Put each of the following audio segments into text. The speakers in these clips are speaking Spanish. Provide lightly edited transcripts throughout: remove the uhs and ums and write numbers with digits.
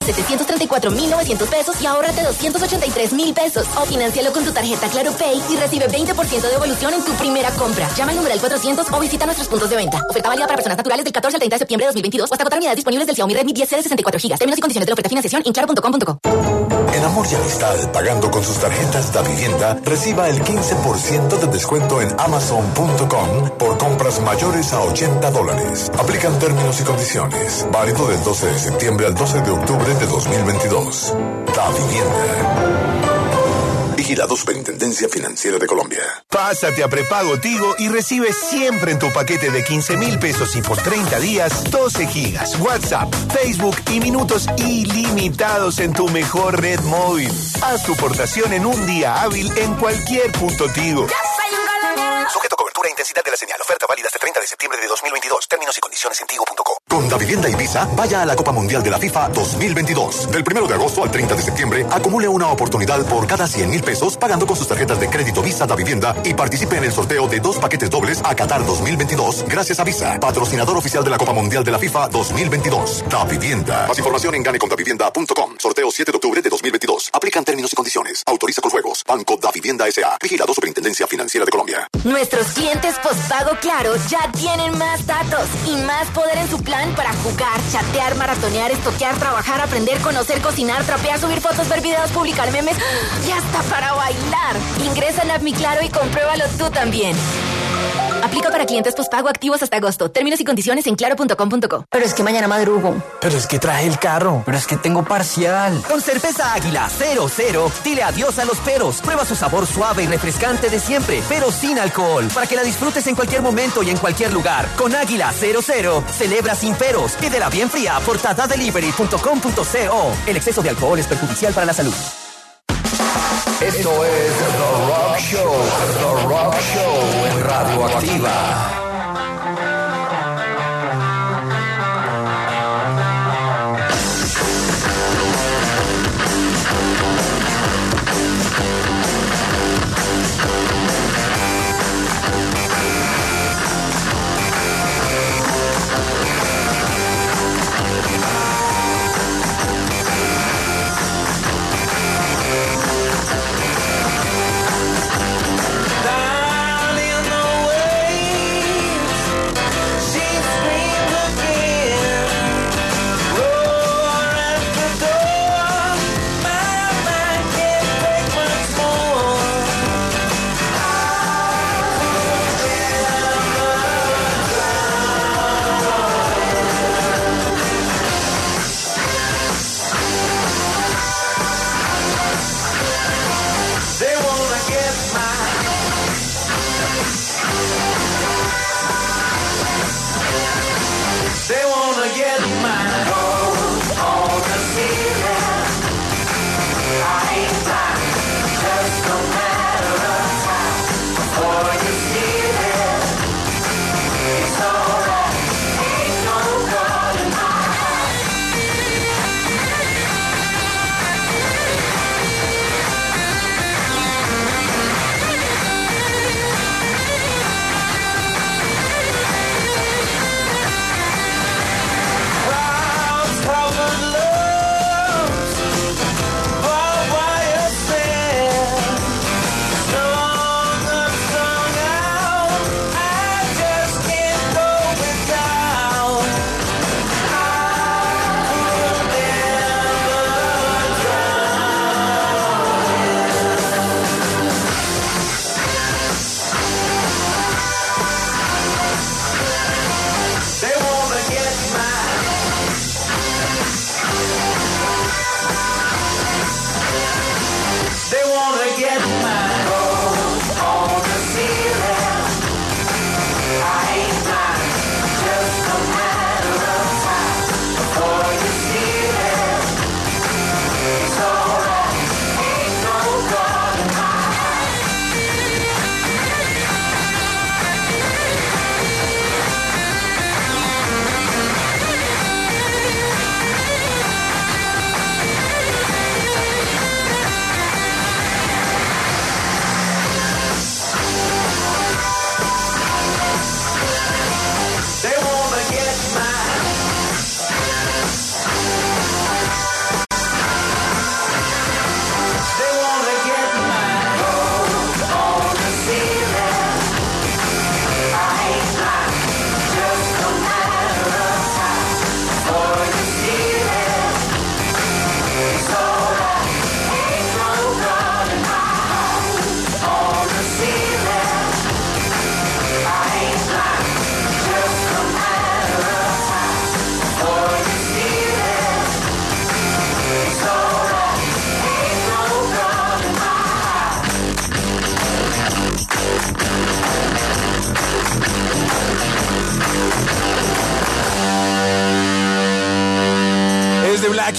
734.900 pesos y ahórrate 283.000 pesos. O financialo con tu tarjeta Claro Pay y recibe 20% de devolución en tu primera compra. Llama al numeral 400 o visita nuestros puntos de venta. Oferta válida para personas naturales del 14 al 30 de septiembre de 2022 o hasta agotar unidades disponibles del Xiaomi Redmi 10C de 64 GB. Términos y condiciones de la oferta y financiación en claro.com.co. En Amor y Amistad, pagando con sus tarjetas Davivienda, reciba el 15% de descuento en Amazon.com por compras mayores a $80. Aplican términos y condiciones. Válido del 12 de septiembre al 12 de octubre de 2022. Davivienda. Vigilado Superintendencia Financiera de Colombia. Pásate a prepago Tigo y recibe siempre en tu paquete de 15.000 pesos y por 30 días 12 gigas, WhatsApp, Facebook y minutos ilimitados en tu mejor red móvil. Haz tu portación en un día hábil en cualquier punto Tigo. Sujeto a cobertura e intensidad de la señal. Oferta válida hasta 30 de septiembre de 2022. Términos y condiciones en tigo.co. Con Davivienda y Visa, vaya a la Copa Mundial de la FIFA 2022. Del 1 de agosto al 30 de septiembre, acumule una oportunidad por cada 100.000 pesos pagando con sus tarjetas de crédito Visa Davivienda y participe en el sorteo de 2 paquetes dobles a Qatar 2022 gracias a Visa, patrocinador oficial de la Copa Mundial de la FIFA 2022. Davivienda. Más información en ganecondavivienda.com. Sorteo 7 de octubre de 2022. Aplican términos y condiciones. Autoriza con juegos. Banco Davivienda S.A. Vigilado Superintendencia Financiera de Colombia. Nuestros clientes postpago Claro ya tienen más datos y más poder en su plan para jugar, chatear, maratonear, estoquear, trabajar, aprender, conocer, cocinar, trapear, subir fotos, ver videos, publicar memes y hasta para bailar. Ingresa en App Mi Claro y compruébalo tú también. Aplica para clientes postpago activos hasta agosto. Términos y condiciones en claro.com.co. Pero es que mañana madrugo. Pero es que traje el carro. Pero es que tengo parcial. Con cerveza Águila 00, dile adiós a los peros. Prueba su sabor suave y refrescante de siempre, pero sin alcohol. Para que la disfrutes en cualquier momento y en cualquier lugar. Con Águila 00, celebra sin peros. Pídela bien fría por tatadelivery.com.co. El exceso de alcohol es perjudicial para la salud. Esto es The Rock Show. The Rock Show en Radioactiva. Down in the way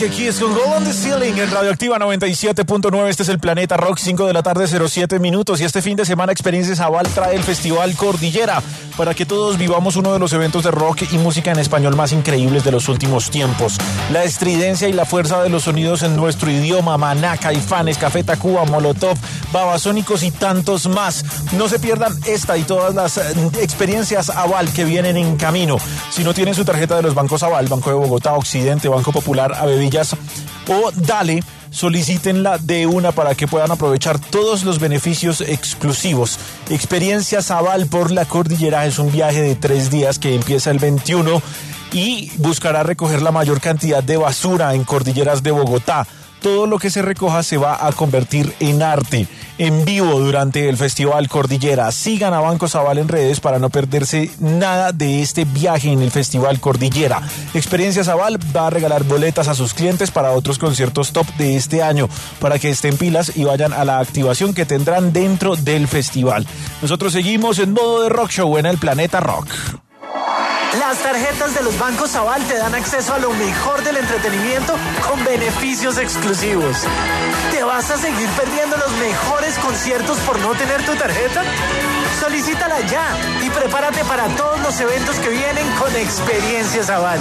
Alicia Keys con Gold on the Ceiling en Radioactiva 97.9. Este es el Planeta Rock, 5 de la tarde, 07 minutos. Y este fin de semana Experiencias Aval trae el Festival Cordillera para que todos vivamos uno de los eventos de rock y música en español más increíbles de los últimos tiempos. La estridencia y la fuerza de los sonidos en nuestro idioma, Maná, Caifanes, Café Tacuba, Molotov, Babasónicos y tantos más. No se pierdan esta y todas las experiencias Aval que vienen en camino. Si no tienen su tarjeta de los bancos Aval, Banco de Bogotá, Occidente, Banco Popular, Avevillas o Dale, solicítenla de una para que puedan aprovechar todos los beneficios exclusivos. Experiencias Aval por la Cordillera es un viaje de 3 días que empieza el 21 y buscará recoger la mayor cantidad de basura en cordilleras de Bogotá. Todo lo que se recoja se va a convertir en arte, en vivo durante el Festival Cordillera. Sigan a Bancos Aval en redes para no perderse nada de este viaje en el Festival Cordillera. Experiencias Aval va a regalar boletas a sus clientes para otros conciertos top de este año, para que estén pilas y vayan a la activación que tendrán dentro del festival. Nosotros seguimos en modo de rock show en el Planeta Rock. Las tarjetas de los bancos Aval te dan acceso a lo mejor del entretenimiento con beneficios exclusivos. ¿Te vas a seguir perdiendo los mejores conciertos por no tener tu tarjeta? Solicítala ya y prepárate para todos los eventos que vienen con Experiencias Aval.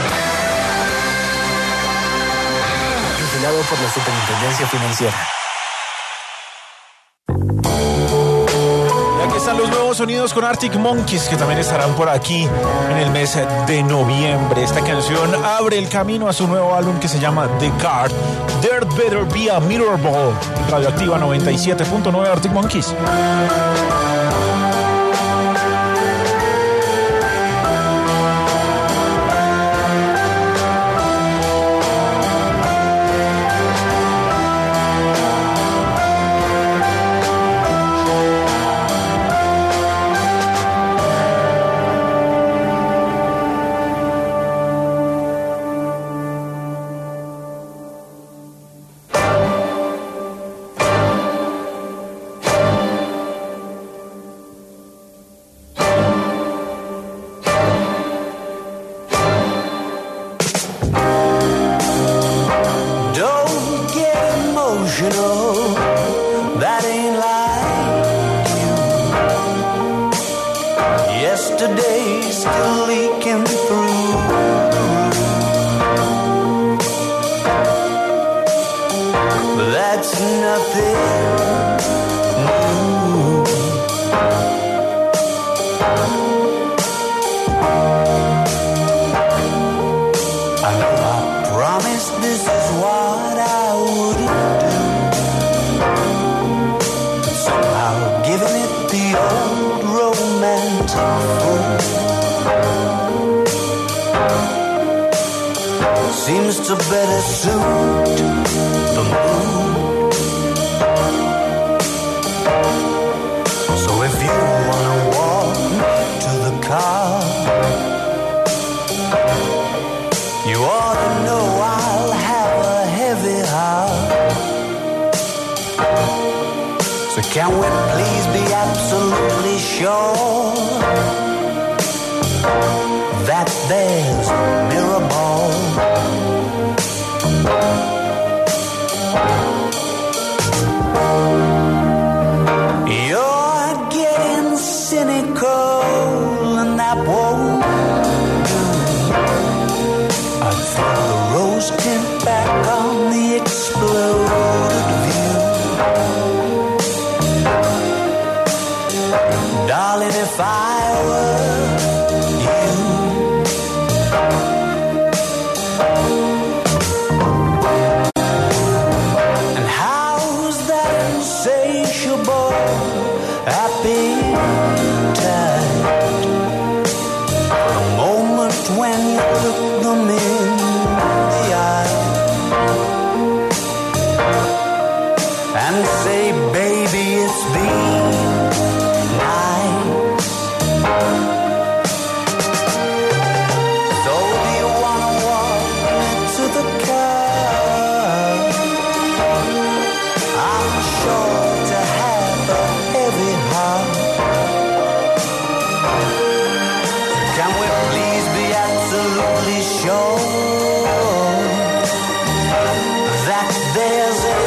Vigilado por la Superintendencia Financiera. Están los nuevos sonidos con Arctic Monkeys, que también estarán por aquí en el mes de noviembre. Esta canción abre el camino a su nuevo álbum que se llama The Card. There Better Be a Mirror Ball. Radioactiva 97.9, Arctic Monkeys. Can we please be absolutely sure that there's mirror ball? You're getting cynical and that won't do. I throw the rose tint back on the exploded view. Darling, if I there's a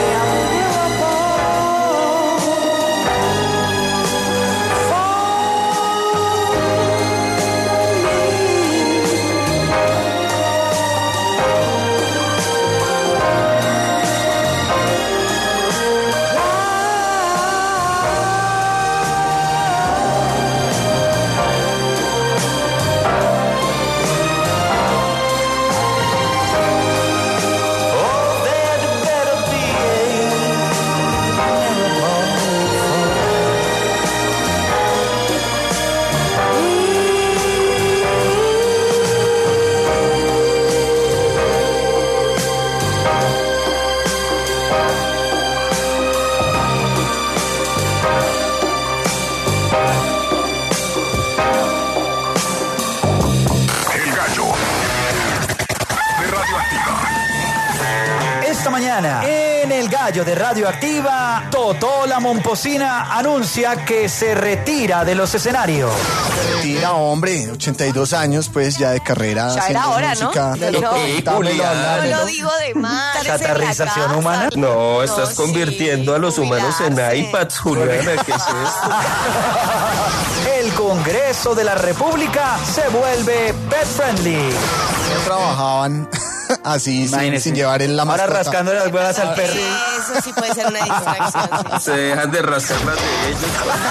En el gallo de Radioactiva, Totó la Momposina anuncia que se retira de los escenarios. Se retira, hombre, 82 años pues ya de carrera. Ya era hora, música, ¿no? No lo digo de más. ¿Chatarrización humana? No, estás convirtiendo a los humanos en iPads, Juliana, ¿qué es esto? El Congreso de la República se vuelve pet friendly. No trabajaban así sin llevar en la mascota. Ahora rascando las huevas al perro. Eso sí puede ser una distracción. Se dejan de rascar las de ellos.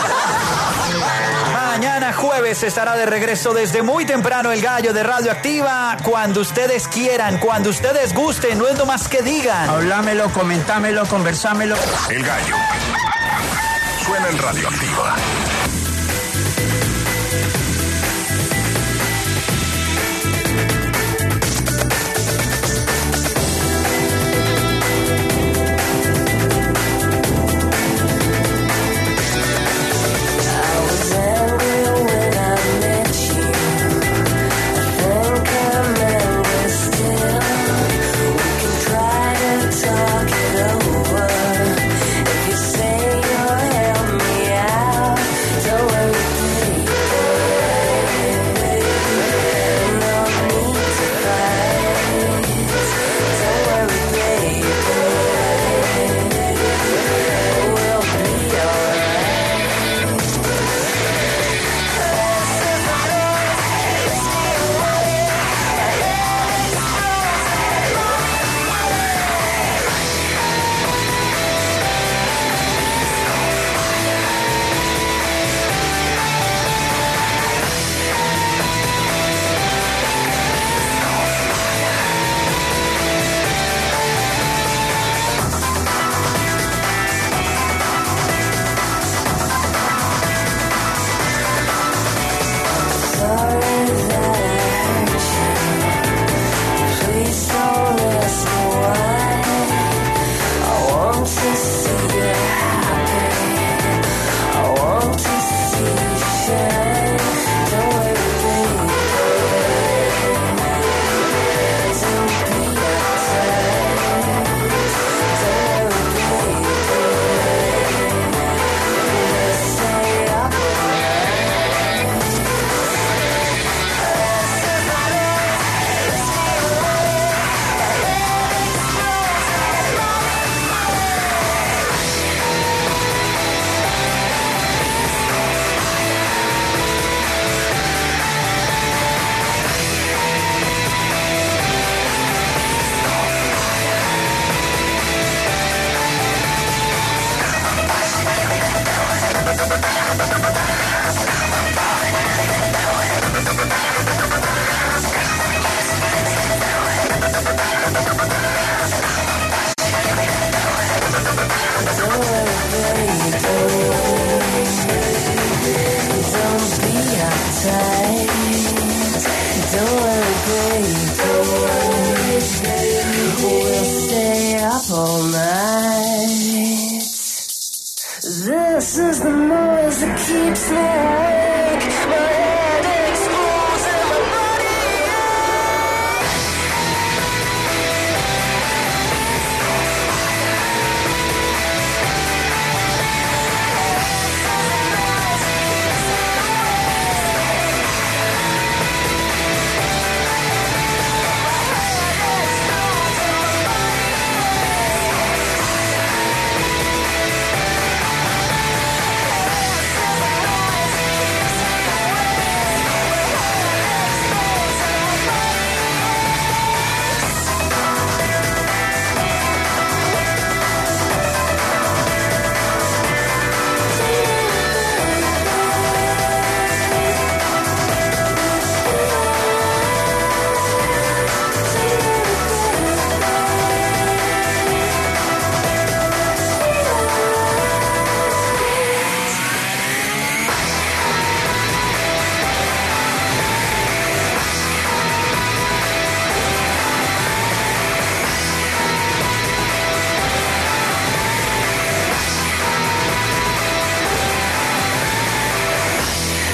Mañana jueves estará de regreso desde muy temprano el gallo de Radioactiva. Cuando ustedes quieran, cuando ustedes gusten, no es lo más que digan. Hablámelo, comentámelo, conversámelo. El gallo suena en Radioactiva. This is the noise that keeps me awake. My head explodes and my body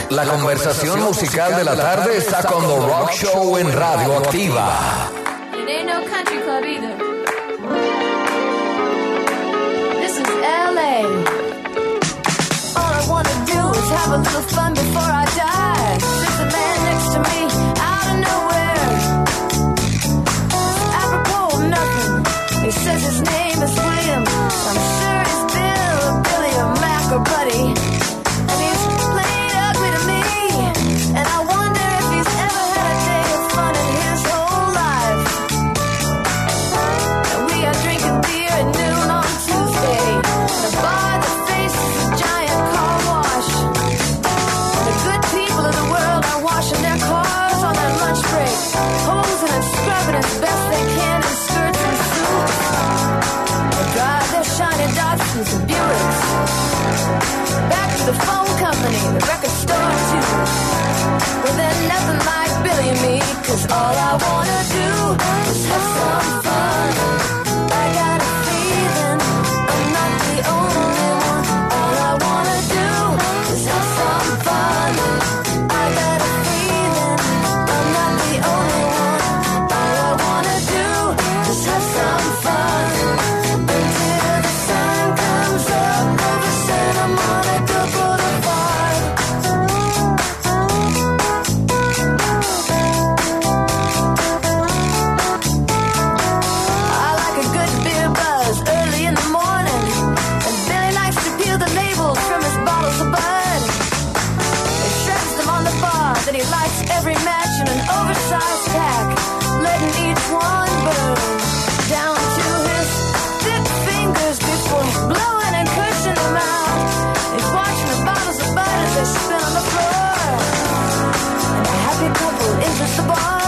La conversación musical de la tarde está con The Rock Show en Radio Activa. It ain't no country club either. This is LA. All I wanna do is have a little fun before I die. There's a man next to me out of nowhere. Apropos of nothing. He says his name is William. I'm sure he's Bill or Billy or Mac or Buddy. And he's played ugly to me. And I wonder if he's ever had a day of fun in his whole life. And we are drinking beer at noon on Tuesday. The bar that faces a giant car wash. The good people of the world are washing their cars on their lunch break. Posing and scrubbing as best they can in skirts and suits. They drive their shiny Datsuns and Buicks. Back to the phone company, the record store too. Well, they're nothing like Billy and me, 'cause all I wanna do is have some fun. I got a feeling I'm not the only one. All I wanna do is have some fun. I got a feeling I'm not the only one. All I wanna do is have some fun. Until the sun comes up over Santa Monica Boulevard. I like a good beer buzz early in the morning, and Billy likes to peel the labels from his bottles of Bud. He shreds them on the bar, then he lights every match in an oversized pack, letting each one burn down to his thick fingers before blowing and cursing them out. He's watching the bottles of Bud as they spin on the floor, and a happy couple enters the bar,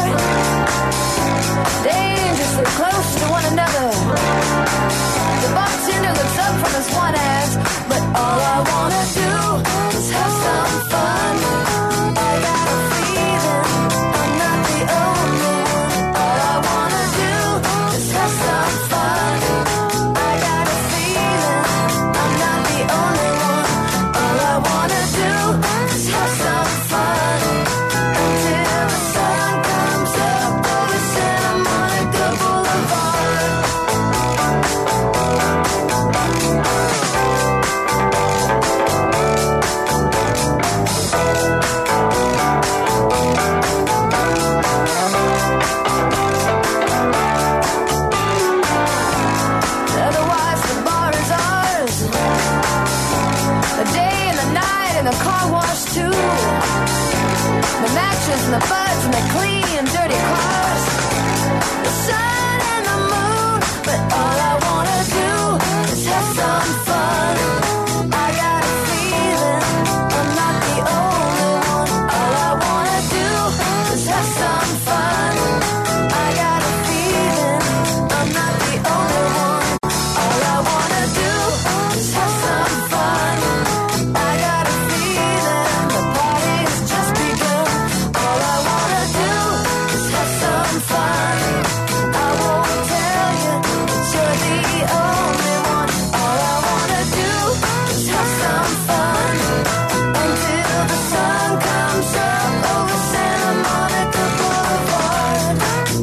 dangerously close to one another. The bartender looks up from his one ass, but all I wanna do is have some fun. I got a feeling I'm not the only one. All I wanna do is have some fun. I got a feeling I'm not the only one. All I wanna do is have some fun. Until the sun comes up over Santa Monica Boulevard. Otherwise the bar is ours. The day and the night and the car wash too. The matches and the buds and the clean and dirty cars. The sun and the moon, but all I wanna do is have some fun. I got a feeling I'm not the only one. All I wanna do is have some fun. I got a feeling I'm not the only one. All I wanna do is have some fun. I got a feeling the party's just begun. All I wanna do is have some fun. I won't tell you that you're the only one. All I wanna do is have some fun. Until the sun comes up over Santa Monica Boulevard.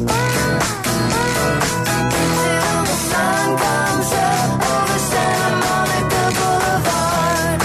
Until the sun comes up over Santa Monica Boulevard.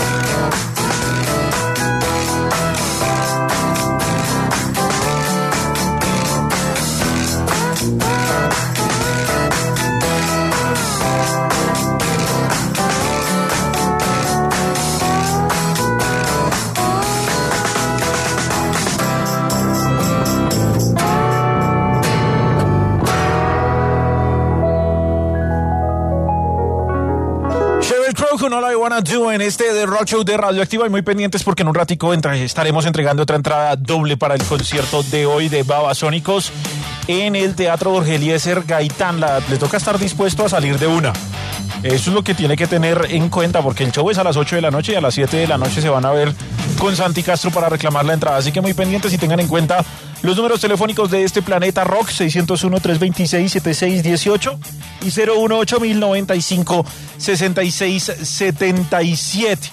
Sheryl Crow con All I Wanna Do en este The Rock Show de Radioactiva, y muy pendientes porque en un ratico estaremos entregando otra entrada doble para el concierto de hoy de Babasónicos en el Teatro Jorge Eliezer Gaitán. Le toca estar dispuesto a salir de una. Eso es lo que tiene que tener en cuenta, porque el show es a las 8 de la noche y a las 7 de la noche se van a ver con Santi Castro para reclamar la entrada. Así que muy pendientes y tengan en cuenta los números telefónicos de este Planeta Rock: 601-326-7618 y 018-1095-6677.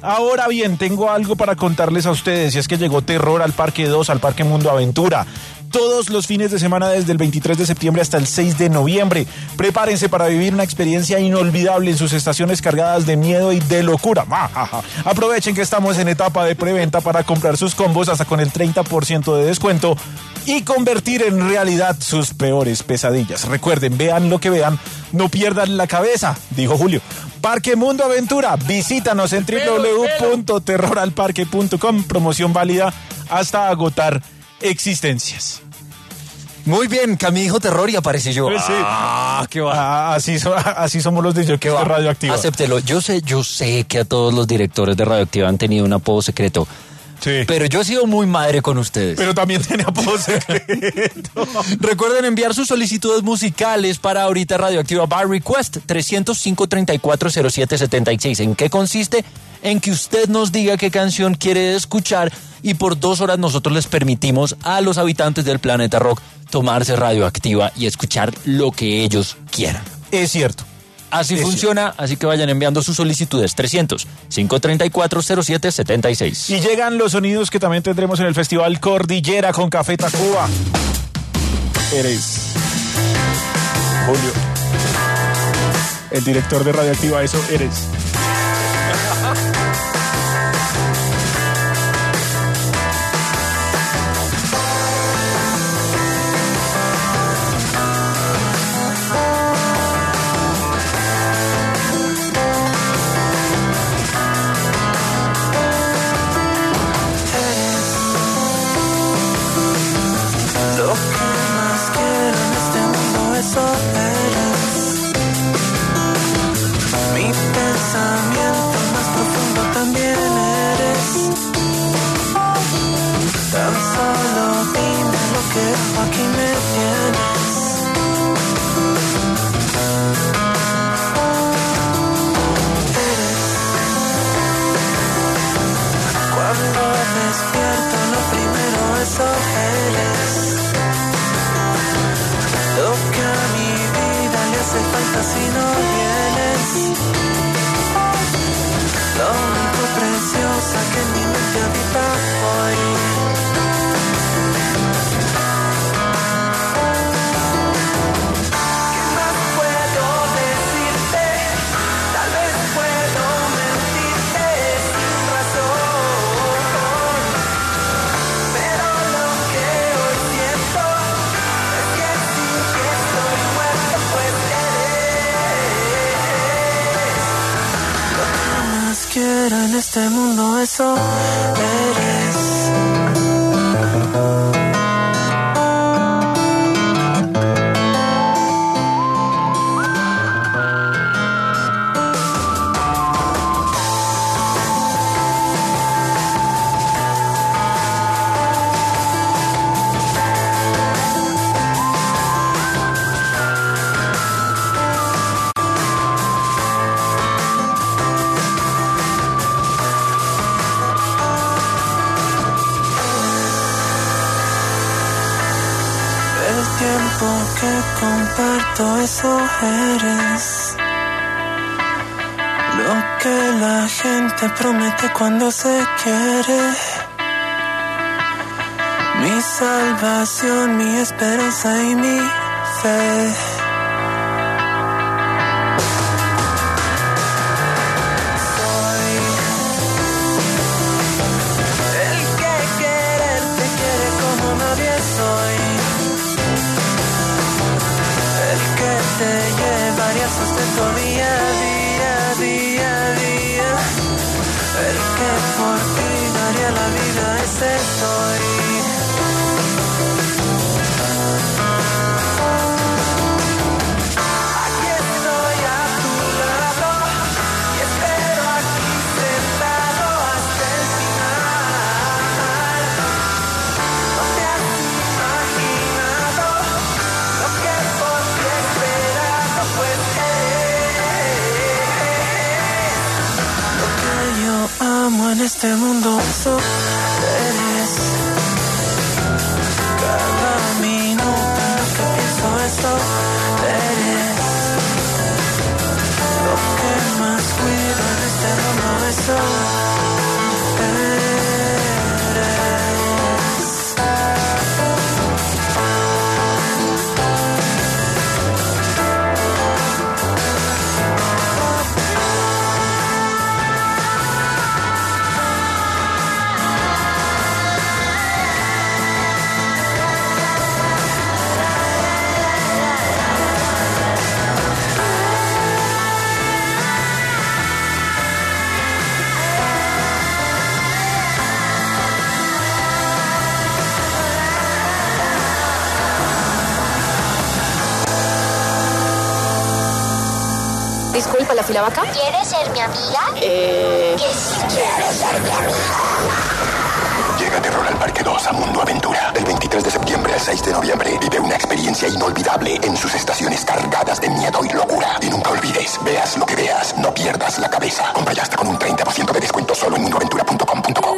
Ahora bien, tengo algo para contarles a ustedes, y es que llegó Terror al Parque 2, al Parque Mundo Aventura. Todos los fines de semana desde el 23 de septiembre hasta el 6 de noviembre. Prepárense para vivir una experiencia inolvidable en sus estaciones cargadas de miedo y de locura. Aprovechen que estamos en etapa de preventa para comprar sus combos hasta con el 30% de descuento y convertir en realidad sus peores pesadillas. Recuerden, vean lo que vean, no pierdan la cabeza, dijo Julio. Parque Mundo Aventura, visítanos en www.terroralparque.com, promoción válida hasta agotar existencias. Muy bien, Cami dijo terror y aparecí yo. Sí. Qué va. Así somos los de Radioactiva. Acéptelo. Yo sé que a todos los directores de Radioactiva han tenido un apodo secreto. Sí. Pero yo he sido muy madre con ustedes. Pero también tiene apodo secreto. Recuerden enviar sus solicitudes musicales para ahorita Radioactiva by Request 305-3407-76. ¿En qué consiste? En que usted nos diga qué canción quiere escuchar y por 2 horas nosotros les permitimos a los habitantes del planeta rock tomarse Radioactiva y escuchar lo que ellos quieran. Es cierto. Así funciona, así que vayan enviando sus solicitudes 300-534-0776. Y llegan los sonidos que también tendremos en el Festival Cordillera con Café Tacuba. Eres Julio, el director de Radioactiva, eso eres. En este mundo eso eres. Que comparto, eso eres. Lo que la gente promete cuando se quiere. Mi salvación, mi esperanza y mi fe. Soy el que quererte quiere como nadie soy. Te llevaría sustento día a día, día a día. El que por ti daría la vida, ese soy. Aquí estoy a tu lado y espero aquí sentado hasta el final. No te has imaginado lo que por ti esperado, pues lo que yo amo en este mundo, eso eres. Cada minuto en lo que pienso, eso eres. Lo que más cuido en este mundo, eso Disculpa, ¿la fila va acá? ¿Quieres ser mi amiga? Que sí quiero ser mi amiga. Llega Terror al Parque 2 a Mundo Aventura. Del 23 de septiembre al 6 de noviembre. Vive una experiencia inolvidable en sus estaciones cargadas de miedo y locura. Y nunca olvides, veas lo que veas, no pierdas la cabeza. Compra ya hasta con un 30% de descuento solo en mundoaventura.com.co.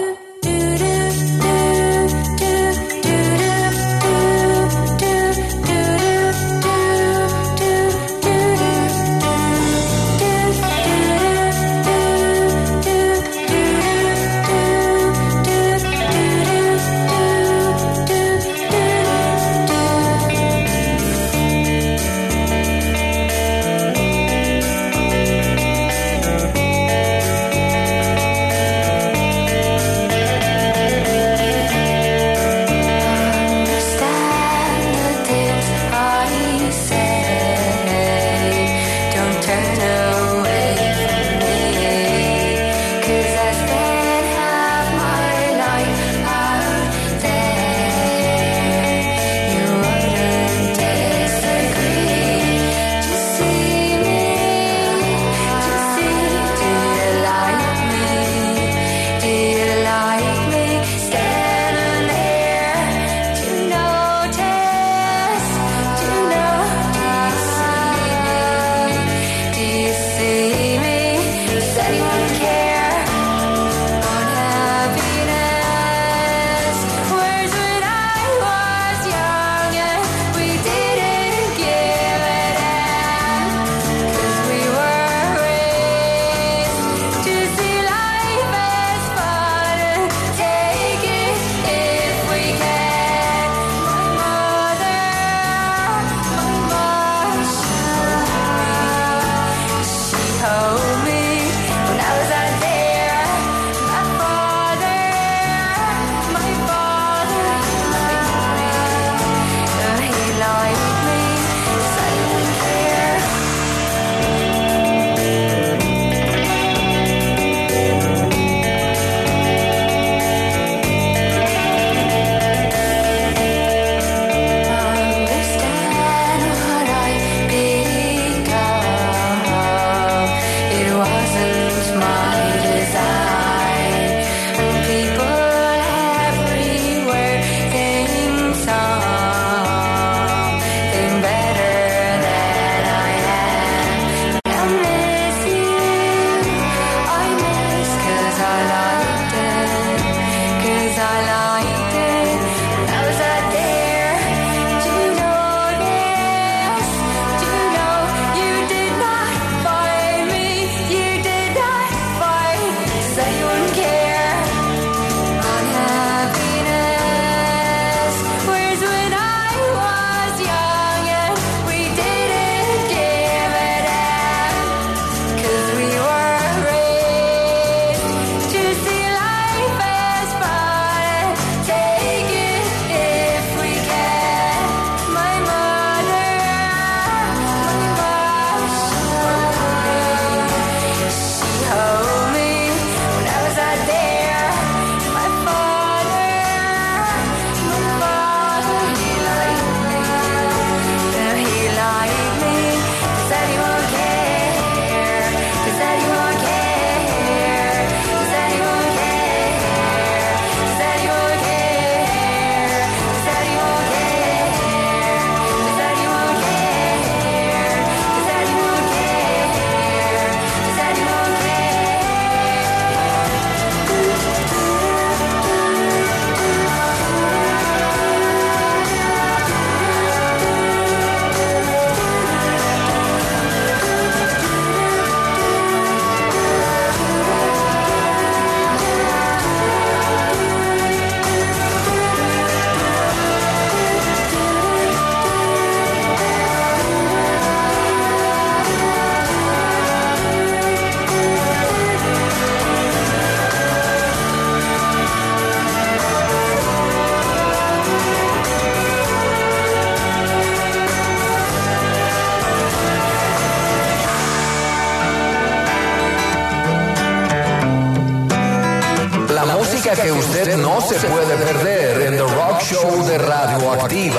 música que usted no se puede perder en The Rock Show de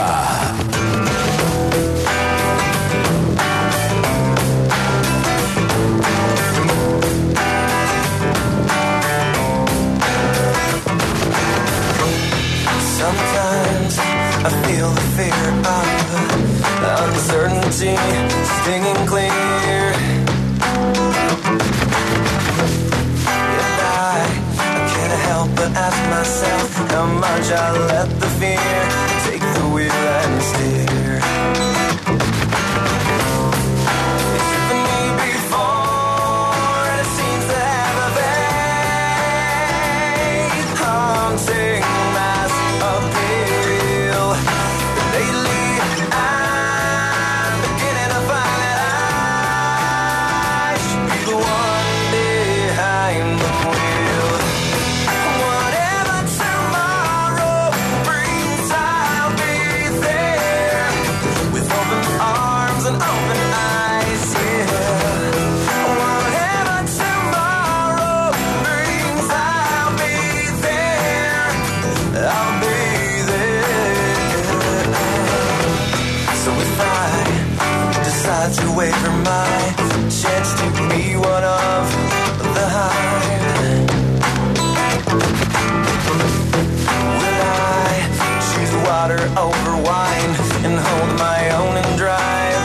Radioactiva. edge, I let the fear take the wheel and steer. It's hit me before, and it seems to have a vague haunting mass appeal. But lately, I'm beginning to find that I should be the one behind the wheel. Whatever tomorrow brings, I'll be there with open arms and open eyes, yeah. Whatever tomorrow brings, I'll be there. I'll be there. So if I decide to waver my chance to be one of the hive, will I choose water over wine and hold my own and drive?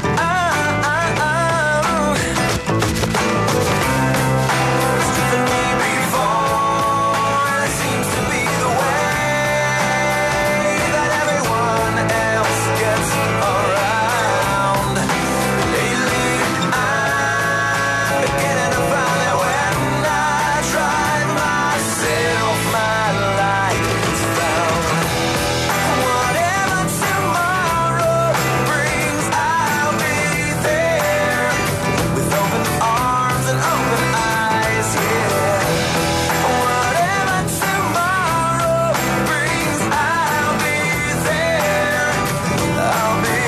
It's driven me before, and it seems to be the way that everyone else gets around. Lately, I'm beginning to find that when I drive myself, my light is found. Whatever tomorrow brings, I'll be there with open arms and open eyes, yeah. Whatever tomorrow brings, I'll be there. I'll be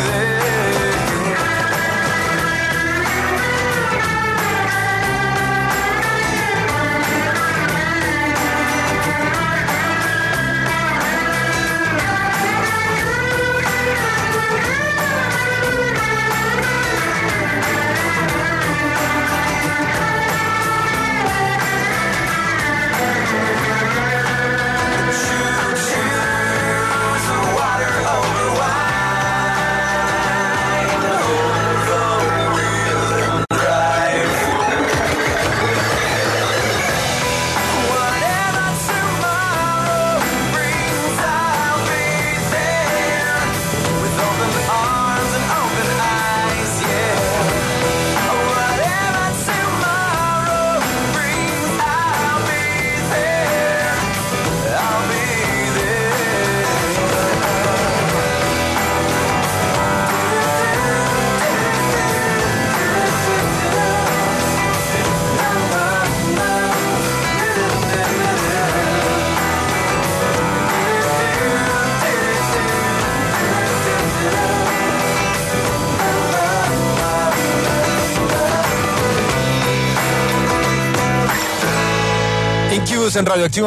Incubus en Radioactiva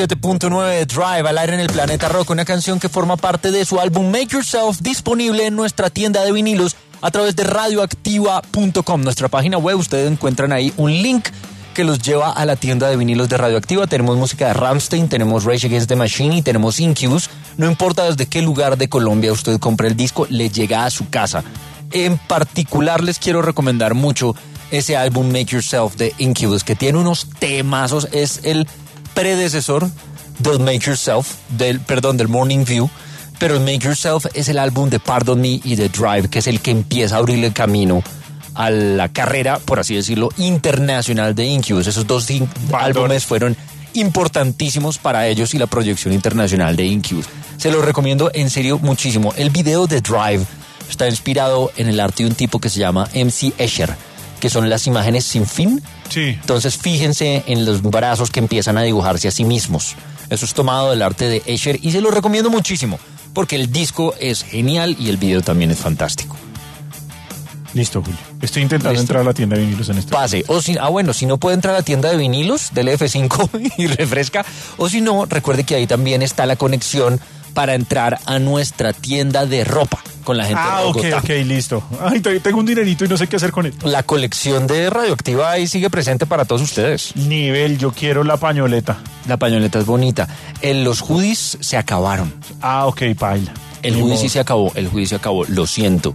97.9 Drive, al aire en el Planeta Rock, una canción que forma parte de su álbum Make Yourself, disponible en nuestra tienda de vinilos a través de radioactiva.com, nuestra página web. Ustedes encuentran ahí un link que los lleva a la tienda de vinilos de Radioactiva. Tenemos música de Rammstein, tenemos Rage Against the Machine y tenemos Incubus. No importa desde qué lugar de Colombia usted compre el disco, le llega a su casa. En particular les quiero recomendar mucho ese álbum Make Yourself de Incubus, que tiene unos temazos. Es el predecesor del Make Yourself, del Morning View, pero el Make Yourself es el álbum de Pardon Me y de Drive, que es el que empieza a abrirle el camino a la carrera, por así decirlo, internacional de Incubus. Esos dos álbumes fueron importantísimos para ellos y la proyección internacional de Incubus. Se los recomiendo en serio muchísimo. El video de Drive está inspirado en el arte de un tipo que se llama MC Escher, que son las imágenes sin fin. Sí. Entonces fíjense en los brazos que empiezan a dibujarse a sí mismos. Eso es tomado del arte de Escher y se lo recomiendo muchísimo porque el disco es genial y el video también es fantástico. Listo, Julio. Estoy intentando entrar a la tienda de vinilos en este Pase. O si, si no puede entrar a la tienda de vinilos, del F5 y refresca. O si no, recuerde que ahí también está la conexión para entrar a nuestra tienda de ropa con la gente de Bogotá. Ok, listo. Ay, tengo un dinerito y no sé qué hacer con él. La colección de Radioactiva ahí sigue presente para todos ustedes. Nivel, yo quiero la pañoleta. La pañoleta es bonita. Los hoodies se acabaron. Ok, paila. El hoodie sí se acabó, lo siento.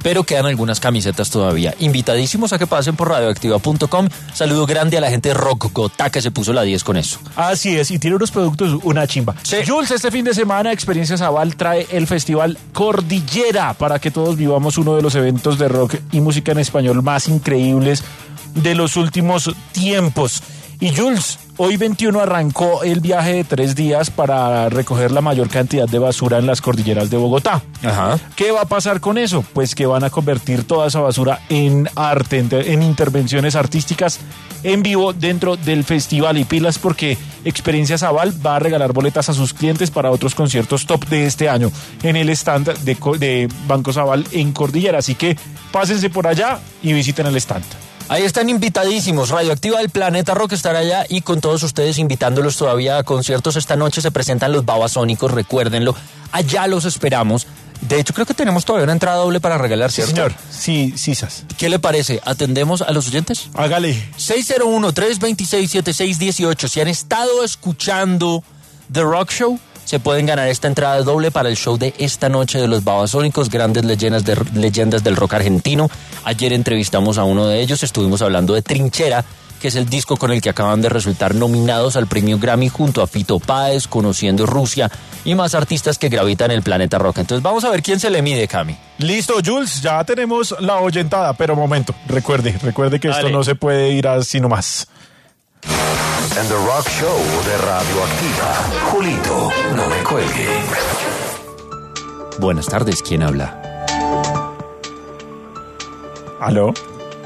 pero quedan algunas camisetas todavía. Invitadísimos a que pasen por radioactiva.com. Saludo grande a la gente de Rockgotá que se puso la 10 con eso. Así es, y tiene unos productos, una chimba. Sí. Jules, este fin de semana Experiencia Zabal trae el festival Cordillera para que todos vivamos uno de los eventos de rock y música en español más increíbles de los últimos tiempos. Y Jules, hoy 21 arrancó el viaje de 3 días para recoger la mayor cantidad de basura en las cordilleras de Bogotá. Ajá. ¿Qué va a pasar con eso? Pues que van a convertir toda esa basura en arte, en intervenciones artísticas en vivo dentro del festival. Y pilas porque Experiencia Zabal va a regalar boletas a sus clientes para otros conciertos top de este año en el stand de Banco Zabal en Cordillera. Así que pásense por allá y visiten el stand. Ahí están invitadísimos. Radioactiva del Planeta Rock estará allá y con todos ustedes invitándolos todavía a conciertos. Esta noche se presentan los Babasónicos, recuérdenlo. Allá los esperamos. De hecho, creo que tenemos todavía una entrada doble para regalar, ¿cierto? Sí, señor. Sí, sisas. ¿Qué le parece? ¿Atendemos a los oyentes? Hágale. 601-326-7618. Si han estado escuchando The Rock Show, se pueden ganar esta entrada doble para el show de esta noche de los Babasónicos, grandes leyendas del rock argentino. Ayer entrevistamos a uno de ellos, estuvimos hablando de Trinchera, que es el disco con el que acaban de resultar nominados al premio Grammy junto a Fito Páez, Conociendo Rusia y más artistas que gravitan el planeta rock. Entonces vamos a ver quién se le mide, Cami. Listo, Jules, ya tenemos la oyentada, pero momento, recuerde que esto no se puede ir así nomás. En The Rock Show de Radioactiva, Julito, no me cuelgue. Buenas tardes, ¿quién habla? ¿Aló?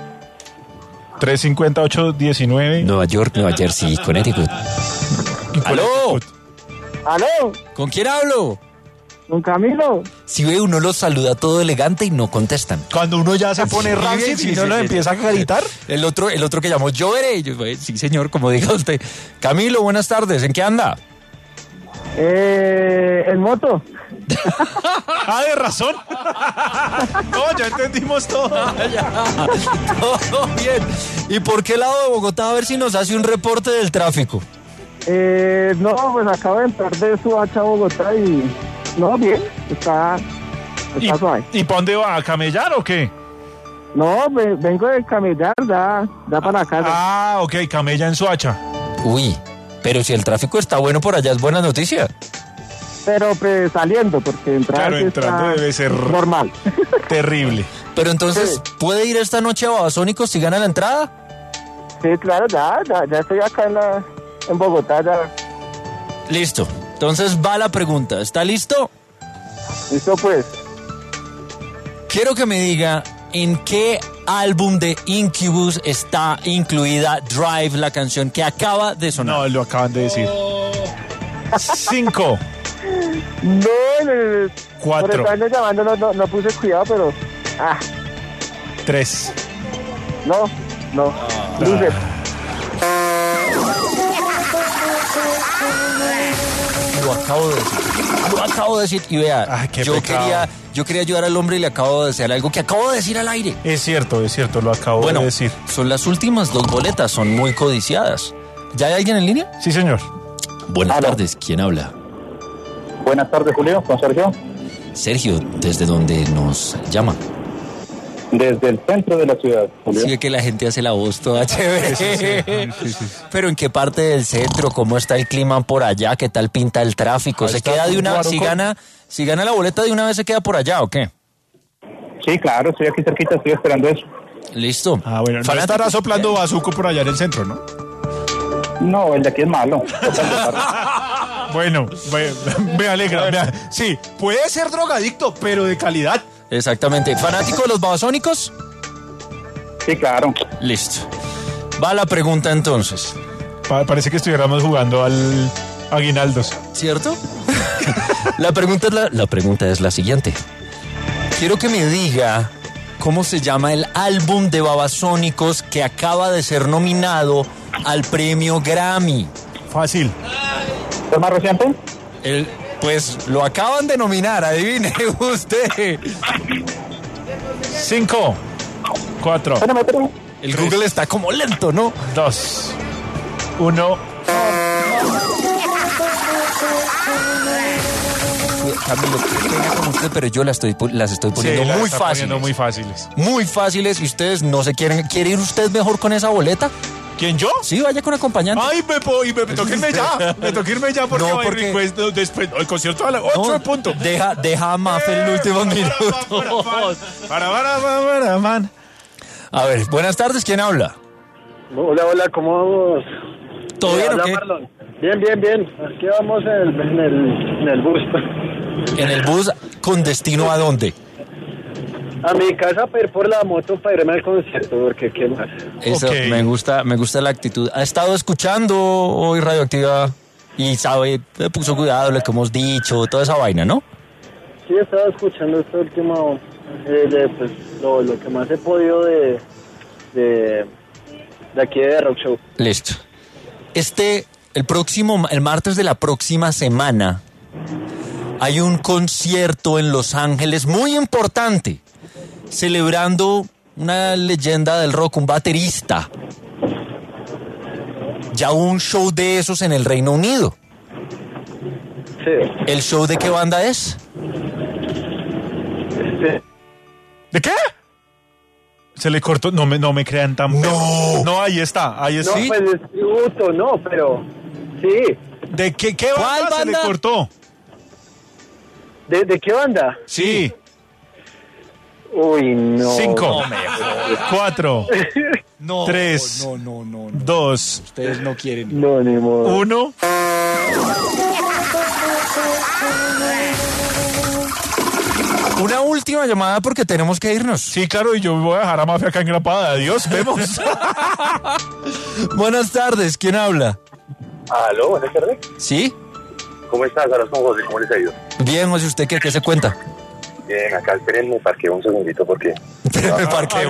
358-19. Nueva York, Nueva Jersey, Connecticut. ¡Aló! ¿Aló? ¿Con quién hablo? Con Camilo. Si ve, uno los saluda todo elegante y no contestan. Cuando uno ya se pone rancid y no lo empieza a gritar. El otro que llamó, yo veré. Yo, sí, señor, como diga usted. Camilo, buenas tardes. ¿En qué anda? En moto. De razón. No, ya entendimos todo. Todo bien. ¿Y por qué lado de Bogotá? A ver si nos hace un reporte del tráfico. No, pues acabo de entrar de Suacha a Bogotá y... No, bien, está suave. ¿Y para dónde va? ¿A camellar o qué? No, vengo de camellar, da para casa. Ah, ok, camella en Suacha. Uy, pero si el tráfico está bueno por allá es buena noticia. Pero pues saliendo, porque entrando debe ser normal. Terrible. Pero entonces, ¿puede ir esta noche a Babasónicos si gana la entrada? Sí, claro, ya estoy acá en Bogotá, ya. Listo. Entonces va la pregunta. ¿Está listo? Listo, pues. Quiero que me diga en qué álbum de Incubus está incluida Drive, la canción que acaba de sonar. No, lo acaban de decir. 5. No, 4. Por estarme llamando no puse cuidado, pero... 3. No. Luces. Lo acabo de decir y vea, yo quería ayudar al hombre y le acabo de decir algo que acabo de decir al aire. Es cierto, lo acabo de decir. Son las últimas 2 boletas, son muy codiciadas. ¿Ya hay alguien en línea? Sí, señor. Buenas tardes, ¿quién habla? Buenas tardes, Julio, con Sergio. Sergio, ¿desde dónde nos llama? Desde el centro de la ciudad, Julio. Sí, que la gente hace la voz toda chévere. Sí. Pero ¿en qué parte del centro? ¿Cómo está el clima por allá? ¿Qué tal pinta el tráfico? ¿Se queda de una si gana la boleta de una vez se queda por allá o qué? Sí, claro, estoy aquí cerquita, estoy esperando eso. Listo. Bueno, no estará soplando bazuco por allá en el centro, ¿no? No, el de aquí es malo. Bueno, me alegra. Sí, puede ser drogadicto, pero de calidad. Exactamente. ¿Fanático de los Babasónicos? Sí, claro. Listo. Va la pregunta entonces. Parece que estuviéramos jugando al Aguinaldos. ¿Cierto? La pregunta es la siguiente. Quiero que me diga cómo se llama el álbum de Babasónicos que acaba de ser nominado al premio Grammy. Fácil. ¿Es más reciente? Pues lo acaban de nominar, adivine usted. 5, 4. El Google está como lento, ¿no? 2, 1. Camilo, qué pena con usted, pero yo las estoy poniendo muy fáciles. Muy fáciles. Muy fáciles y ustedes no se quieren. ¿Quiere ir usted mejor con esa boleta? ¿Quién, yo? Sí, vaya con acompañante. Ay, me toca irme ya. Me toca irme ya porque, no, porque... después el concierto a las 8 de punto. Deja a Mafe el último minuto. Para, man. A ver, buenas tardes, ¿quién habla? Hola, ¿cómo vamos? ¿Todo bien o qué? Marlon. Bien. Aquí vamos en el bus. ¿En el bus con destino a dónde? A mi casa para ir por la moto para irme al concierto, porque ¿qué más? Eso, okay. me gusta la actitud. ¿Ha estado escuchando hoy Radioactiva y sabe, le puso cuidado lo que hemos dicho, toda esa vaina, ¿no? Sí, he estado escuchando este último, pues, lo que más he podido de aquí de Rock Show. Listo. El martes de la próxima semana hay un concierto en Los Ángeles muy importante, celebrando una leyenda del rock, un baterista. Ya hubo un show de esos en el Reino Unido. Sí. ¿El show de qué banda es? ¿De qué? Se le cortó, no me crean tan... No, ahí está. No, ¿sí? Pues es tributo, no, pero sí. ¿De qué banda se le cortó? ¿De qué banda? Sí. Uy, no. 5, 4, 3, 2. Ustedes no quieren. No, ni modo. 1. Una última llamada porque tenemos que irnos. Sí, claro, y yo voy a dejar a Mafia acá engrapada. Adiós, vemos. Buenas tardes, ¿quién habla? Aló, buenas tardes. ¿Sí? ¿Cómo estás? Ahora con José, ¿cómo les ha ido? Bien, José, ¿usted qué se cuenta? Bien, acá espérenme, parqueo un segundito porque... me parqueo.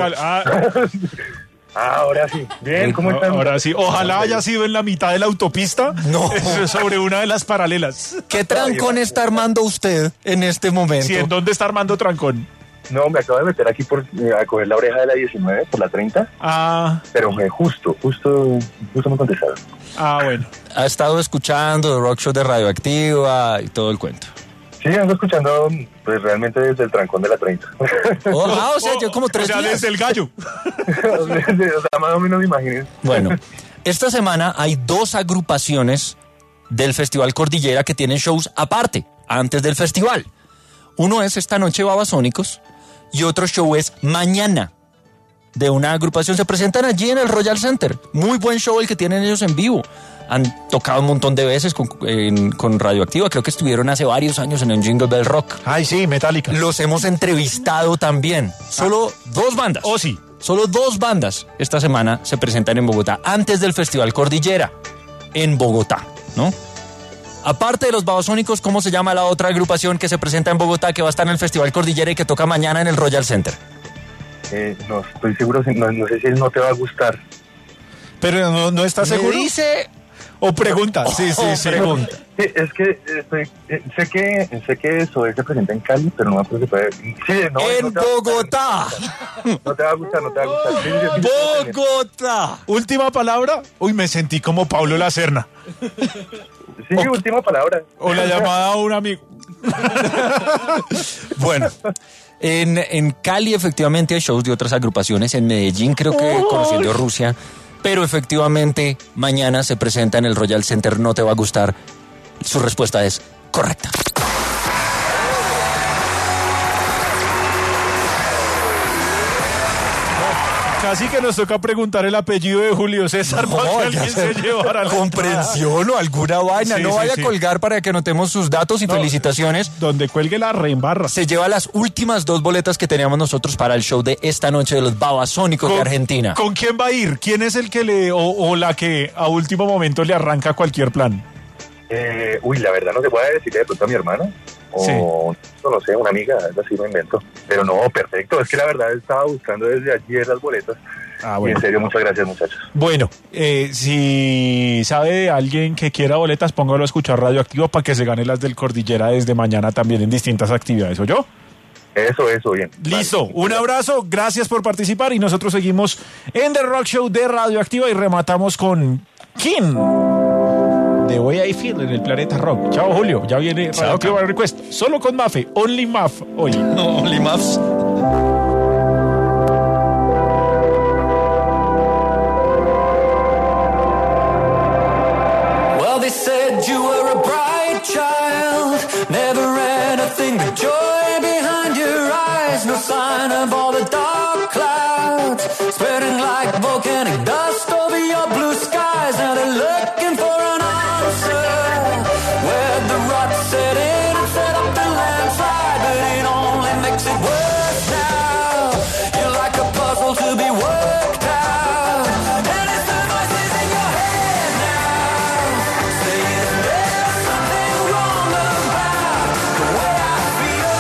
Ahora sí. Bien, ¿cómo están? Ahora sí. Ojalá haya sido en la mitad de la autopista. No. Sobre una de las paralelas. ¿Qué trancón está armando usted en este momento? Sí, ¿en dónde está armando trancón? No, me acabo de meter aquí a coger la oreja de la 19 por la 30. Pero justo me contestaron. Bueno. Ha estado escuchando el Rock Show de Radioactiva y todo el cuento. Sí, ando escuchando pues realmente desde el trancón de la 30. O sea, yo como 3 días. Desde el gallo. O sea, más o menos imagínense. Bueno, esta semana hay 2 agrupaciones del Festival Cordillera que tienen shows aparte, antes del festival. Uno es esta noche Babasónicos y otro show es mañana de una agrupación. Se presentan allí en el Royal Center. Muy buen show el que tienen ellos en vivo. Han tocado un montón de veces con Radioactiva. Creo que estuvieron hace varios años en un Jingle Bell Rock. Ay, sí, Metallica. Los hemos entrevistado también. Solo 2 bandas. Oh, sí. Solo 2 bandas esta semana se presentan en Bogotá, antes del Festival Cordillera, en Bogotá, ¿no? Aparte de los Babasónicos, ¿cómo se llama la otra agrupación que se presenta en Bogotá, que va a estar en el Festival Cordillera y que toca mañana en el Royal Center? No estoy seguro, no sé si no te va a gustar. Pero no estás seguro. Me dice... O pregunta, sí. Pregunta. Sí, es que sé que eso se presenta en Cali, pero no me acuerdo si puede. Sí, en Bogotá. No te va a gustar. Sí, Bogotá. Última palabra. Uy, me sentí como Pablo Lacerna. Sí, última palabra. O la llamada a un amigo. Bueno. En Cali efectivamente hay shows de otras agrupaciones. En Medellín creo que Conociendo Rusia. Pero efectivamente, mañana se presenta en el Royal Center. No te va a gustar. Su respuesta es correcta. Casi que nos toca preguntar el apellido de Julio César para que alguien se llevara la comprensión o alguna vaina. Sí, no vaya a colgar para que anotemos sus datos y felicitaciones. Donde cuelgue la reembarra. Se lleva las últimas 2 boletas que teníamos nosotros para el show de esta noche de los Babasónicos de Argentina. ¿Con quién va a ir? ¿Quién es el que o la que a último momento le arranca cualquier plan? La verdad no se puede decirle de pronto a mi hermana. O no sé, una amiga, algo así me invento. Pero no, perfecto, es que la verdad estaba buscando desde ayer las boletas. Bueno. Y en serio, muchas gracias, muchachos. Bueno, si sabe de alguien que quiera boletas, póngalo a escuchar Radioactivo para que se gane las del Cordillera desde mañana también en distintas actividades, ¿oyó? Eso, bien. Listo, vale. Un abrazo, gracias por participar y nosotros seguimos en The Rock Show de Radioactiva y rematamos con Kim. The Way I Feel en el Planeta Rock. Chao, Julio. Ya viene Radioactiva Request. Solo con Mafe. Only Maf hoy. No, Only Mafs. Well, they said you were a bright child, never anything but joy behind your eyes. No sign of all the dark clouds spreading like volcanic dust over your blue skies. Now they're looking for an answer where the rot set in and set up the landslide, but it only makes it worse now. You're like a puzzle to be worked out, and it's the voices in your head now saying there's something wrong about the way I feel.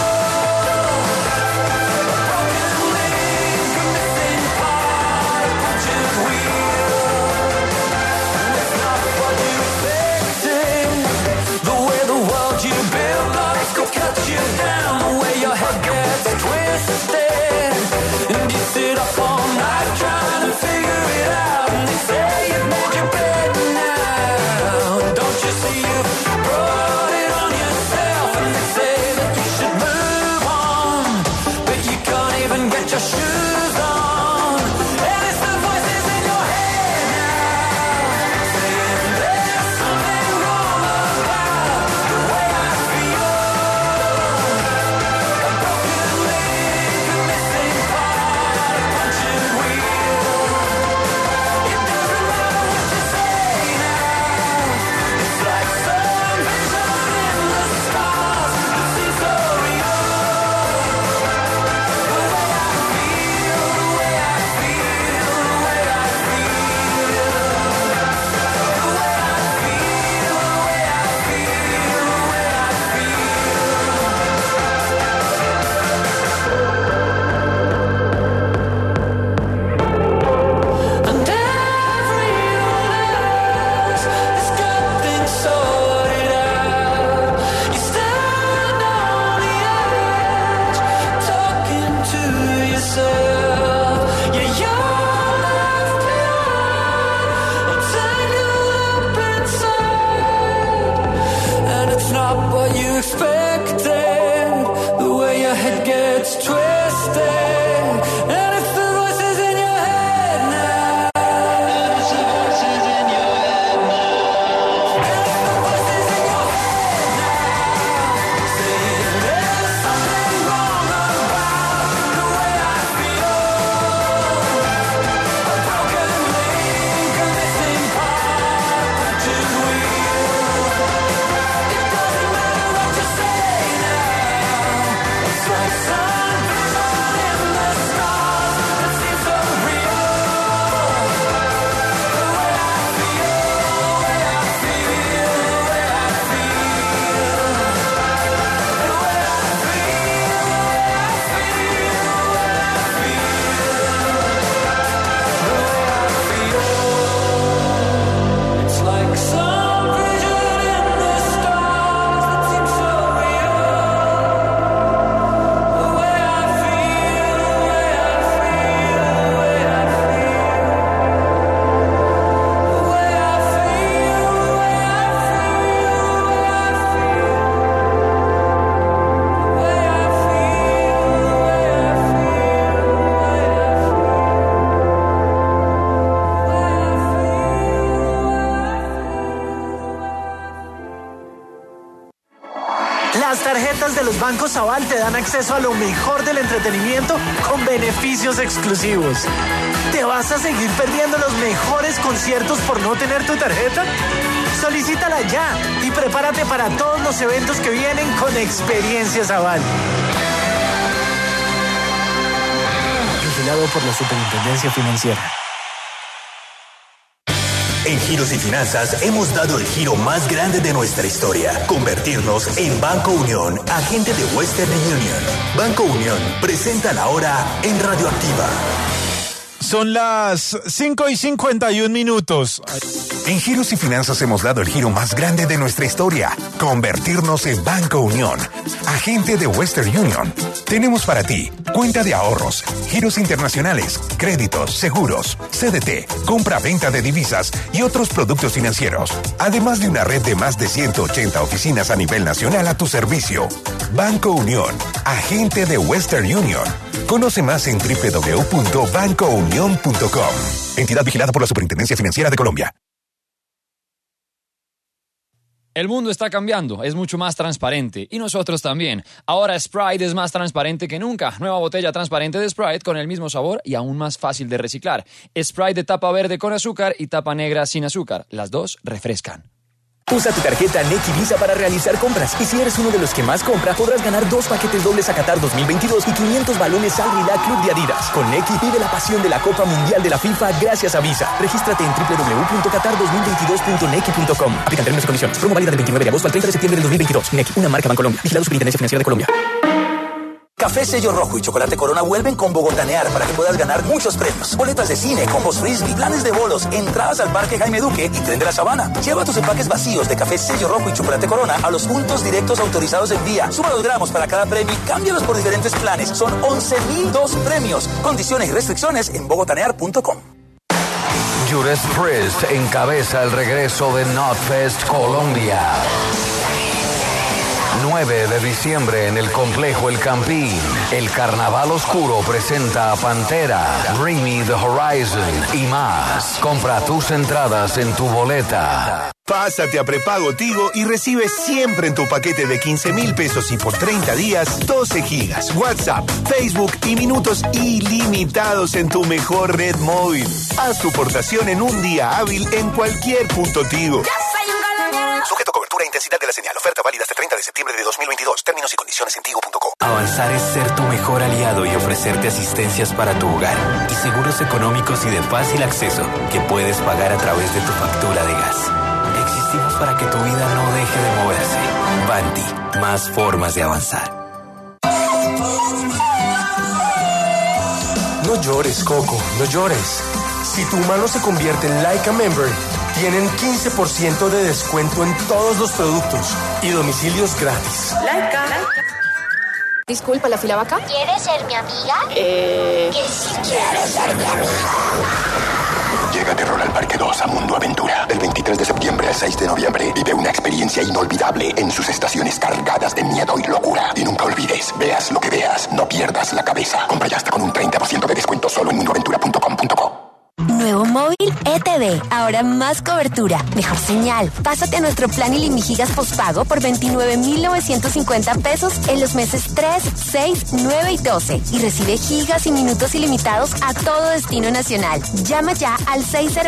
A broken link, a missing part, a punching wheel. And it's not what you expected. The way the world you build up will cut you down, the way your head gets twisted, and you sit up all night trying to figure it out. And they say you've made your bed now. Don't you see you've brought it on yourself? And they say that you should move on, but you can't even get your shoes on. And it's the voices in your head now saying there's something wrong about the way I feel. A broken link, a missing part, a punching wheel. It doesn't matter what you say now. It's like some vision in the stars that seems so real. The way I feel, the way I feel, the way I feel. The way I feel, the way I feel, the way I feel. And everyone else has got things sorted out. You stand on the edge, talking to yourself. Yeah, you're left behind, all tangled up inside. And it's not what you expected, the way your head gets twisted. And it's the voices in your head now. It's the voices in your head now. It's the voices in your head now saying there's something wrong about the way I feel. A broken link, a missing part, a punching wheel. It doesn't matter what you say now. It's like some vision in the stars that seems so real. The way I feel, the way I feel, the way I feel. The way I feel, the way I feel, the way I feel. It's like some vision in the stars that seems so real. The way I feel, the way I feel, the way I feel. The way I feel, the way I Las tarjetas de los bancos Aval te dan acceso a lo mejor del entretenimiento con beneficios exclusivos. ¿Te vas a seguir perdiendo los mejores conciertos por no tener tu tarjeta? Solicítala ya y prepárate para todos los eventos que vienen con Experiencias Aval. Vigilado por la Superintendencia Financiera. En Giros y Finanzas hemos dado el giro más grande de nuestra historia, convertirnos en Banco Unión, agente de Western Union. Banco Unión presenta la hora en Radioactiva. Son las 5:51. En Giros y Finanzas hemos dado el giro más grande de nuestra historia, convertirnos en Banco Unión, agente de Western Union. Tenemos para ti cuenta de ahorros, giros internacionales, créditos, seguros, CDT, compra-venta de divisas y otros productos financieros, además de una red de más de 180 oficinas a nivel nacional a tu servicio. Banco Unión, agente de Western Union. Conoce más en www.bancounion.com. Entidad vigilada por la Superintendencia Financiera de Colombia. El mundo está cambiando, es mucho más transparente y nosotros también. Ahora Sprite es más transparente que nunca. Nueva botella transparente de Sprite con el mismo sabor y aún más fácil de reciclar. Sprite de tapa verde con azúcar y tapa negra sin azúcar. Las dos refrescan. Usa tu tarjeta Nequi Visa para realizar compras. Y si eres uno de los que más compra, podrás ganar 2 paquetes dobles a Qatar 2022 y 500 balones al Rila Club de Adidas. Con Nequi vive la pasión de la Copa Mundial de la FIFA gracias a Visa. Regístrate en www.qatar2022.nequi.com. Aplican términos y condiciones. Promo válida del 29 de agosto al 30 de septiembre del 2022. Nequi, una marca Bancolombia. Vigilado Superintendencia Financiera de Colombia. Café Sello Rojo y Chocolate Corona vuelven con Bogotanear para que puedas ganar muchos premios. Boletas de cine, combos frisbee, planes de bolos, entradas al Parque Jaime Duque y Tren de la Sabana. Lleva tus empaques vacíos de Café Sello Rojo y Chocolate Corona a los puntos directos autorizados en vía. Suma los gramos para cada premio y cámbialos por diferentes planes. Son 11,002 premios. Condiciones y restricciones en bogotanear.com. Judas Priest encabeza el regreso de Notfest Colombia. 9 de diciembre en el Complejo El Campín. El Carnaval Oscuro presenta a Pantera, Bring Me the Horizon y más. Compra tus entradas en tu boleta. Pásate a prepago Tigo y recibe siempre en tu paquete de 15,000 pesos y por 30 días 12 gigas, WhatsApp, Facebook y minutos ilimitados en tu mejor red móvil. Haz tu portación en un día hábil en cualquier punto Tigo. Sujeto a cobertura e intensidad de la señal. Oferta válida hasta 30 de septiembre de 2022. Términos y condiciones en tigo.co. Avanzar es ser tu mejor aliado y ofrecerte asistencias para tu hogar y seguros económicos y de fácil acceso que puedes pagar a través de tu factura de gas. Existimos para que tu vida no deje de moverse. Vanti, más formas de avanzar. No llores, Coco, no llores. Si tu humano se convierte en Like a Member, tienen 15% de descuento en todos los productos y domicilios gratis. Laika. Disculpa, ¿la fila va acá? ¿Quieres ser mi amiga? Que sí quiero ser mi amiga. Llega Terror al Parque 2 a Mundo Aventura. Del 23 de septiembre al 6 de noviembre. Vive una experiencia inolvidable en sus estaciones cargadas de miedo y locura. Y nunca olvides, veas lo que veas, no pierdas la cabeza. Compra ya hasta con un 30% de descuento solo en mundoaventura.com.co. Nuevo móvil ETV, ahora más cobertura, mejor señal. Pásate a nuestro plan Ilimigigas postpago por 29,950 pesos en los meses 3, 6, 9 y 12 y recibe gigas y minutos ilimitados a todo destino nacional. Llama ya al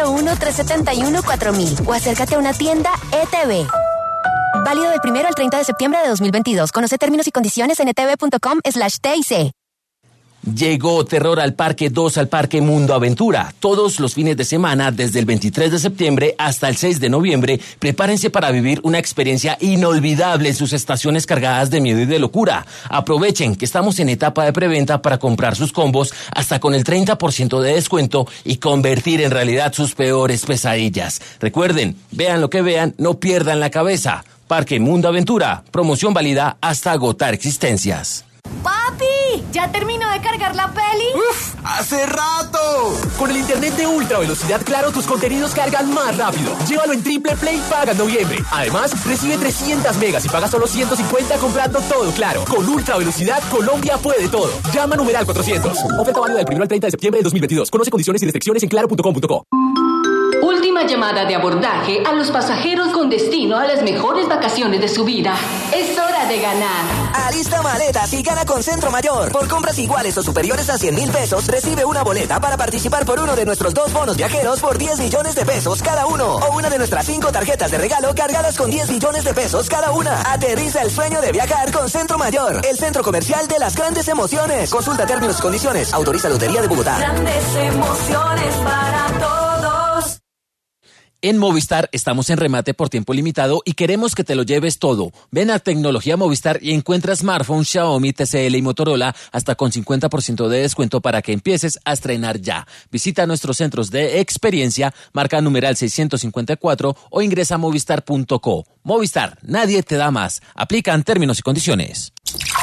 601-371-4000 o acércate a una tienda ETV. Válido del 1 al 30 de septiembre de 2022. Conoce términos y condiciones en etv.com/TIC. Llegó Terror al Parque 2 al Parque Mundo Aventura. Todos los fines de semana, desde el 23 de septiembre hasta el 6 de noviembre, prepárense para vivir una experiencia inolvidable en sus estaciones cargadas de miedo y de locura. Aprovechen que estamos en etapa de preventa para comprar sus combos hasta con el 30% de descuento y convertir en realidad sus peores pesadillas. Recuerden, vean lo que vean, no pierdan la cabeza. Parque Mundo Aventura, promoción válida hasta agotar existencias. ¡Papi! ¿Ya terminó de cargar la peli? ¡Uf! ¡Hace rato! Con el internet de ultra velocidad Claro, tus contenidos cargan más rápido. Llévalo en Triple Play Paga en noviembre. Además, recibe 300 megas y paga solo 150 comprando todo Claro. Con ultra velocidad, Colombia puede todo. Llama numeral 400. Oferta válida del 1 al 30 de septiembre de 2022. Conoce condiciones y restricciones en claro.com.co. Última llamada de abordaje a los pasajeros con destino a las mejores vacaciones de su vida. Es hora de ganar. Alista maletas y gana con Centro Mayor. Por compras iguales o superiores a 100,000 pesos, recibe una boleta para participar por uno de nuestros 2 bonos viajeros por 10 millones de pesos cada uno. O una de nuestras 5 tarjetas de regalo cargadas con 10 millones de pesos cada una. Aterriza el sueño de viajar con Centro Mayor, el centro comercial de las grandes emociones. Consulta términos y condiciones. Autoriza Lotería de Bogotá. Grandes emociones para todos. En Movistar estamos en remate por tiempo limitado y queremos que te lo lleves todo. Ven a Tecnología Movistar y encuentra smartphones Xiaomi, TCL y Motorola hasta con 50% de descuento para que empieces a estrenar ya. Visita nuestros centros de experiencia, marca numeral 654 o ingresa a movistar.co. Movistar, nadie te da más. Aplican términos y condiciones.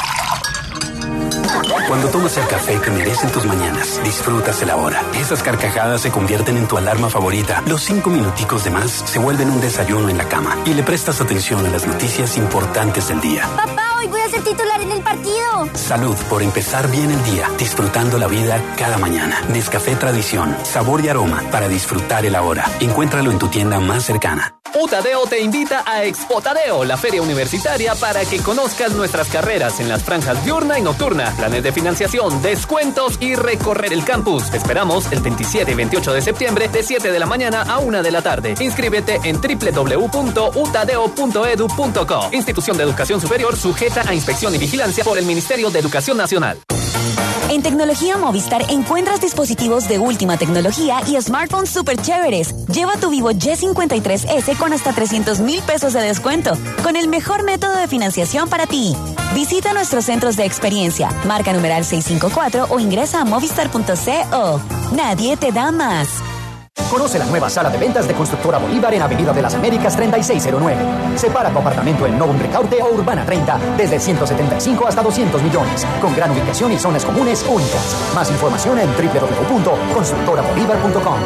Cuando tomas el café que merecen tus mañanas, disfrutas el ahora. Esas carcajadas se convierten en tu alarma favorita. Los 5 minuticos de más se vuelven un desayuno en la cama. Y le prestas atención a las noticias importantes del día. Papá, hoy voy a ser titular en el partido. Salud por empezar bien el día, disfrutando la vida cada mañana. Nescafé Tradición, sabor y aroma para disfrutar el ahora. Encuéntralo en tu tienda más cercana. Utadeo te invita a Expotadeo, la feria universitaria, para que conozcas nuestras carreras en las franjas diurna y nocturna, planes de financiación, descuentos y recorrer el campus. Te esperamos el 27 y 28 de septiembre de 7 de la mañana a 1 de la tarde. Inscríbete en www.utadeo.edu.co. Institución de Educación Superior sujeta a inspección y vigilancia por el Ministerio de Educación Nacional. En Tecnología Movistar encuentras dispositivos de última tecnología y smartphones súper chéveres. Lleva tu Vivo Y53S con hasta 300,000 pesos de descuento, con el mejor método de financiación para ti. Visita nuestros centros de experiencia, marca numeral 654 o ingresa a movistar.co. Nadie te da más. Conoce la nueva sala de ventas de Constructora Bolívar en Avenida de las Américas 3609. Separa tu apartamento en Novum Ricaurte o Urbana 30 desde 175 hasta 200 millones, con gran ubicación y zonas comunes únicas. Más información en www.constructorabolívar.com.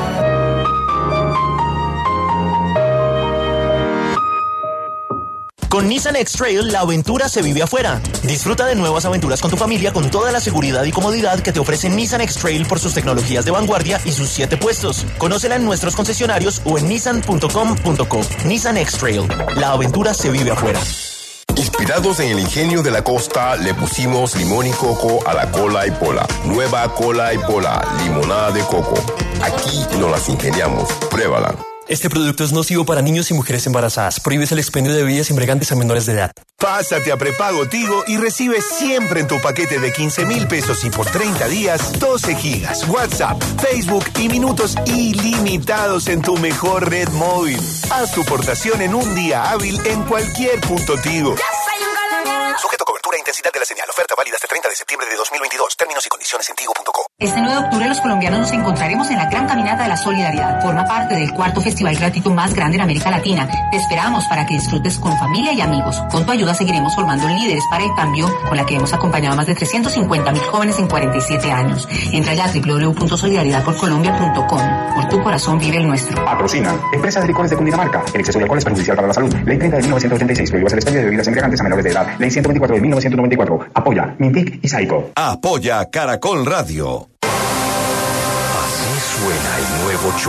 Con Nissan X-Trail, la aventura se vive afuera. Disfruta de nuevas aventuras con tu familia con toda la seguridad y comodidad que te ofrece Nissan X-Trail por sus tecnologías de vanguardia y sus 7 puestos. Conócela en nuestros concesionarios o en nissan.com.co. Nissan X-Trail, la aventura se vive afuera. Inspirados en el ingenio de la costa, le pusimos limón y coco a la cola y pola. Nueva cola y pola, limonada de coco. Aquí nos las ingeniamos. Pruébala. Este producto es nocivo para niños y mujeres embarazadas. Prohíbes el expendio de bebidas embriagantes a menores de edad. Pásate a prepago Tigo y recibe siempre en tu paquete de 15,000 pesos y por 30 días 12 gigas, WhatsApp, Facebook y minutos ilimitados en tu mejor red móvil. Haz tu portación en un día hábil en cualquier punto Tigo. Sujeto a cobertura e intensidad de la señal. Oferta válida hasta 30 de septiembre de 2022. Términos y condiciones en tigo.co. Este 9 de octubre los colombianos nos encontraremos en la Gran Caminata de la Solidaridad. Forma parte del 4º festival gratuito más grande en América Latina. Te esperamos para que disfrutes con familia y amigos. Con tu ayuda seguiremos formando líderes para el cambio, con la que hemos acompañado a más de 350,000 jóvenes en 47 años. Entra ya a www.solidaridadporcolombia.com. Por tu corazón vive el nuestro. Patrocina Empresa de Licores de Cundinamarca. El exceso de alcohol es perjudicial para la salud. Ley 30 de 1986. Prohíbe el expendio de bebidas embriagantes a menores de edad. Ley 124 de 1994. Apoya Mintic y Saico. Apoya Caracol Radio. Así suena el nuevo show